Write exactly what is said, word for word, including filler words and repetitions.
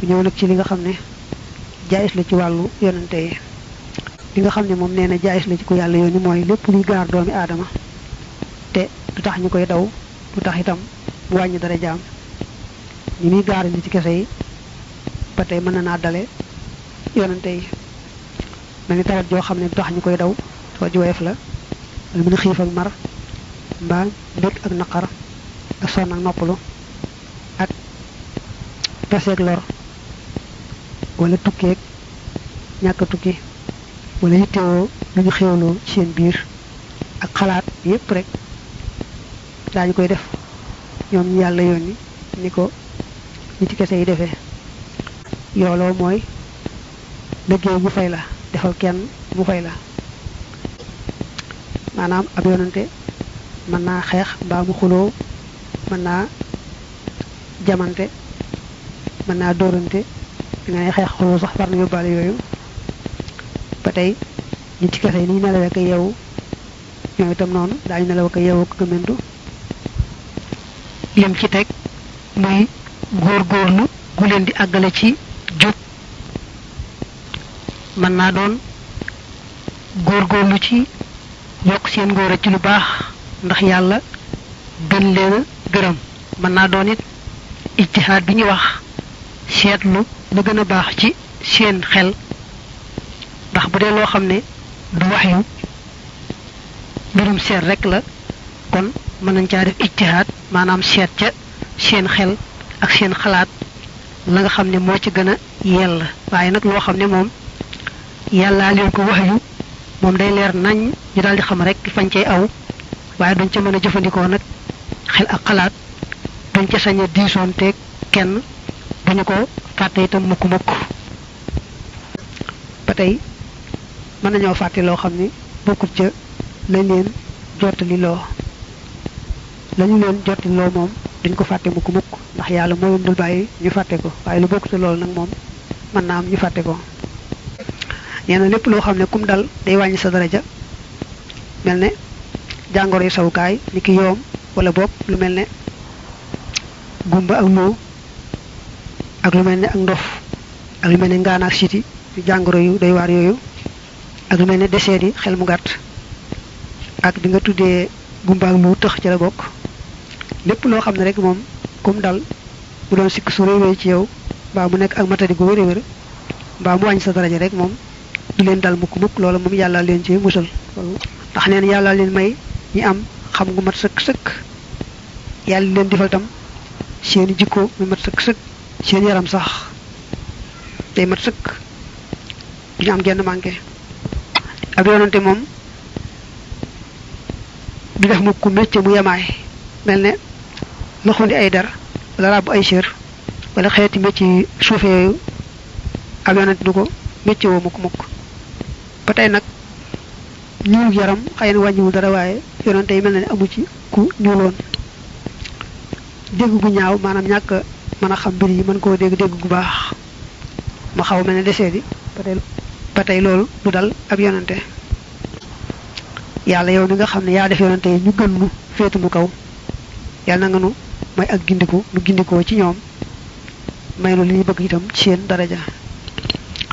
ñëw nag ci li nga xam ne jaayis la ci wàllu yonante yi li nga xam ne moom nee na jaayis la ci ko yàlla yónni mooy lépp luy gaar doomi aadama te du tax ñu koy daw du tax itam mu wàññi dara jaam ñi muy gaar li ci kese yi ba tey mën na naa dale yonante yi mel ni tawat joo xam ne du tax ñu koy daw soo ji woyof la lu mën a xiif ak mar mbaa mbég ak naqar ak sonn ak noppalu ak peseeg lor wala tukkeeg ñàkk tukki wala yittewoo lu ñu xéwloo ci seen biir ak xalaat yépp rek daañu koy def ñoom ñu yàlla yónni ni ko ñi ci kese yi defee yooloo mooy liggéey bu fay la defal kenn mu fay la maanaam ab yonante mën naa xeex mbaa mu xuloo mën naa jamante mën naa dóorante di nga ne xeex xuloo sax far na yóbbaale yooyu ba tey ñi ci kese yi ni ñu nelawee ko yeewu ñoom itam noonu daañu nelaw ko yeewu ko gëmendu lim ci teg muy góorgóorlu gu leen di àggale ci jub mën naa doon góorgóorlu ci yokk seen ngóora ci lu baax ndax yàlla gën leen a gërëm mën naa doon it ijtihaad bi ñuy wax seetlu la gën a baax ci seen xel ndax bu dee loo xam ne du wax yu mbirum seet rek la kon mën nañ caa def ijtihaad maanaam seet ca seen xel ak seen xalaat la nga xam ne moo ci gën a yell waaye nag loo xam ne moom yàllaa leen ko wax yu moom day leer nañ ñu daal di xam rek fañ cay aw waaye duñ ca mën a jëfandikoo nag xel ak xalaat duñ ca sañ a diisoonteeg kenn duñu ko fàtte itam mukk mukk ba tey mën nañoo fàtte loo xam ne bokkut ca lañ leen jottali loo lañu leen jottali loo moom duñ ko fàtte mukk mukk ndax yàlla moo leen dul bàyyi ñu fàtte ko waaye lu bokkut loolu nag moom mën naa am ñu fàtte ko nee na lépp loo xam ne kum dal day wàññi sa daraja mel ne jàngoro yu sawukaay ni ki yoom wala bopp lu mel ne gumba ak loo ak lu mel ne ak ndof ak lu mel ne ngaan ak siti jàngoro yu doy waar yooyu ak lu mel ne deseet yi xel mu gàtt ak bi nga tuddee gumba ak lu tëx ci la bokk lépp loo xam ne rek moom kum dal mu doon sikk su réewee ci yow mbaa mu nekk ak matadi gu wér-wér mbaa mu wàññi sa daraja rek moom du leen dal mukk mukk loolu moom yàlla leen ci musal ndax neen yàlla leen may ñi am xam gu mat sëkk sëkk yàlla leen defal tam seeni jikko mu mat sëkk sëkk seen yaram sax day mat sëkk duñu am genn manqué ab yonante moom du def mukk mécc mu yemaay mel ne loxundi ay der wala ràbb ay sér wala xeeti mécc yi suufe yooyu ab yonante du ko mécc woo mukk mukk ba tey nag ñuul yaram xëy na wàññiwul dara waaye yonante yi mel na ne amu ci ku ñuuloon dégg gu ñaaw maanaam ñàkk mën a xam mbir yi mën koo dégg dégg gu baax ma xaw mel ne desee di ba tey ba tey loolu du dal ab yonante yàlla yow mi nga xam ne yaa def yonante yi ñu gën nu féetu nu kaw yàlla na nga nu may ak gindiku nu gindikoo ci ñoom may nu li ñu bëgg itam ci seen daraja